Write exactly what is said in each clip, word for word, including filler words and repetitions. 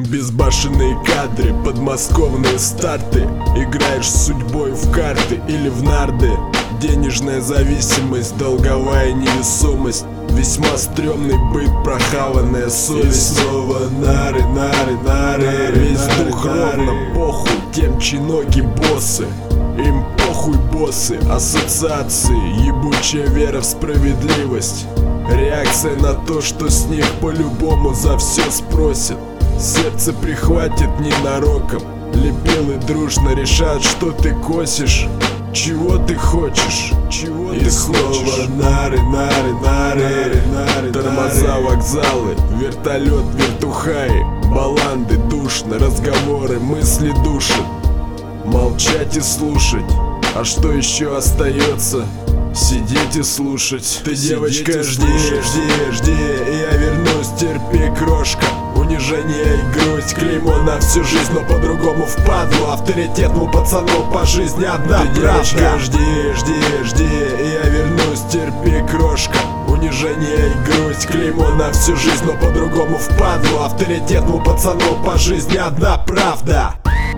Безбашенные кадры, подмосковные старты. Играешь с судьбой в карты или в нарды. Денежная зависимость, долговая невесомость. Весьма стрёмный быт, прохаванная совесть. И снова нары, нары, нары. Весь дух ровно похуй тем, чьи ноги боссы. Им похуй боссы, ассоциации. Ебучая вера в справедливость. Реакция на то, что с них по-любому за все спросят. Сердце прихватит ненароком. Лепилы дружно решат, что ты косишь. Чего ты хочешь? Чего И ты снова хочешь? Нары, нары, нары, нары, тормоза, вокзалы, вертолет, вертухаи, баланды, душно, разговоры, мысли душат. Молчать и слушать. А что еще остается? Сидеть и слушать. Ты, Сидеть девочка, жди, жди, жди, и я вернусь, терпи, крошка. Унижение и грусть, клеймо на всю жизнь, но по-другому впадлу. Авторитетному пацану по жизни одна Ты, правда. Девочка, жди, жди, жди, и я вернусь, терпи, крошка. Унижение и грусть, клеймо на всю жизнь, но по-другому впадлу. Авторитетному пацану по жизни одна правда.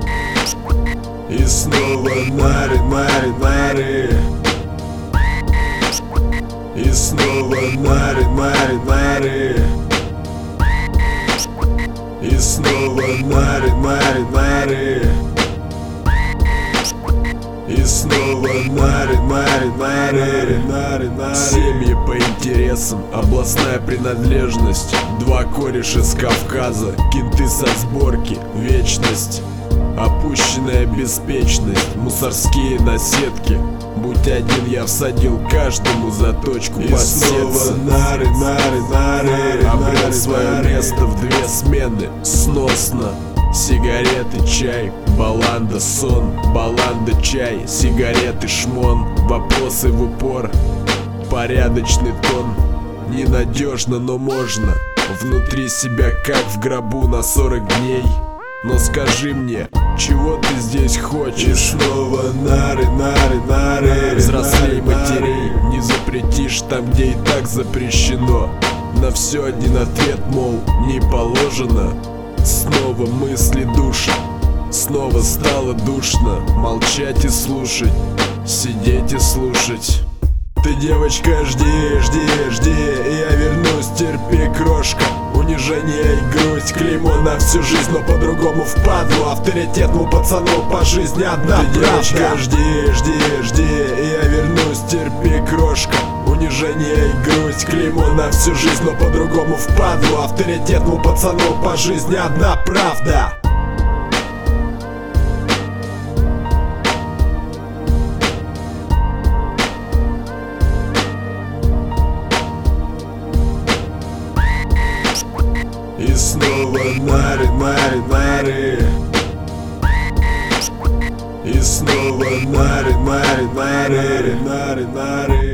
И снова нары, нары, нары. И снова нары, нары, нары. И снова нары, нары, нары. И снова нары, нары, нары, нары, нары. Семьи по интересам, областная принадлежность. Два кореша с Кавказа, кенты со сборки, вечность. Опущенная беспечность, мусорские наседки. Будь один, я всадил каждому заточку под сердце. И снова нары, нары, нары. Обрел свое место в две смены. Сносно. Сигареты, чай, баланда, сон. Баланда, чай, сигареты, шмон. Вопросы в упор. Порядочный тон. Ненадежно, но можно. Внутри себя, как в гробу на сорок дней. Но скажи мне, чего ты здесь хочешь? И снова нары, нары, нары. Взрослей матерей не запретишь там, где и так запрещено. На все один ответ, мол, не положено. Снова мысли душат. Снова стало душно. Молчать и слушать. Сидеть и слушать. Ты, девочка, жди, жди, жди, и я вернусь, терпи, крошка. Унижение и грусть, клеймо на всю жизнь, но по-другому впадлу. Авторитетному пацану по жизни одна Ты, правда. Девочка, жди, жди, жди, и я вернусь, терпи, крошка. Унижение и грусть, клеймо на всю жизнь, но по-другому впадлу. Авторитетному пацану по жизни одна правда. И снова нары, нары, нары. И снова нары, нары, нары, нары, нары.